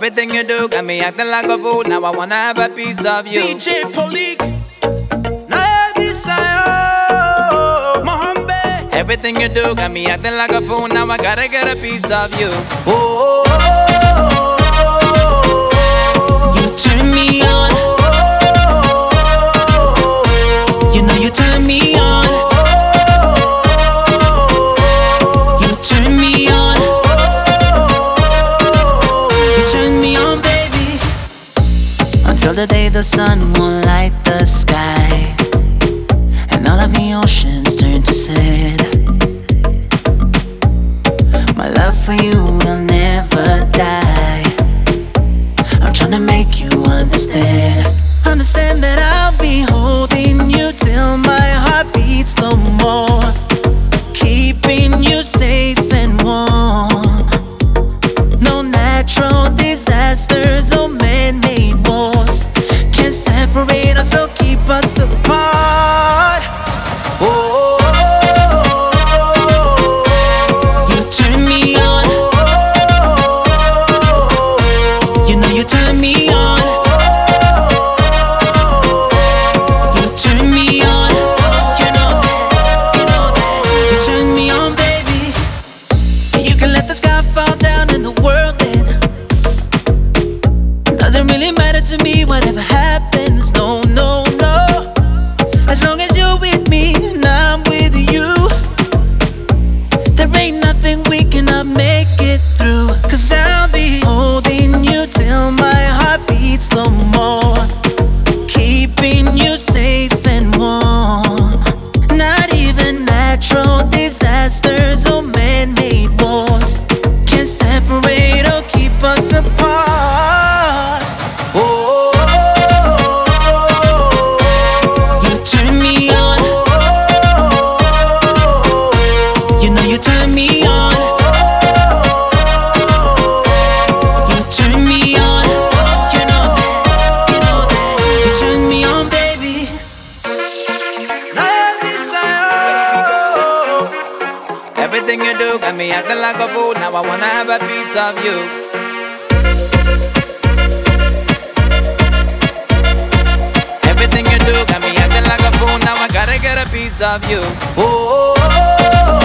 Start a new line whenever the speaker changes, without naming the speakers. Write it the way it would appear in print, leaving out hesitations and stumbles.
Everything you do got me acting like a fool. Now I wanna have a piece of you.
DJ Polik,
everything you do got me acting like a fool. Now I gotta get a piece of you.
Oh, you turn me on. You know you turn me on. You turn me on. You turn me on, baby. Until the day the sun won't light the sky and all of the oceans turn to sand. My love for you will never die. I'm tryna make you understand. Understand that I'll be holding you till my heart beats no more, keeping you safe and warm. No natural disasters or man-made wars can separate us or keep us apart. Oh, you turn me on. You know you turn me on. You turn me on. You know that you turn me on, baby. You can let the sky fall down and the world end. Doesn't really matter to me whatever happens. No, no, no. As long as you're with me and I'm with you, there ain't nothing we cannot make it through. 'Cause I'll be holding you till my heart beats no more, keeping you safe and warm. Not even natural disasters or man-made wars can separate or keep us apart. Oh, you turn me on. You know you turn me on. You turn me on. You know that you turn me on, baby.
Everything you do got me acting like a fool. Now I wanna have a piece of you. Everything you do got me acting like a fool. Now I gotta get a piece of you.
Oh,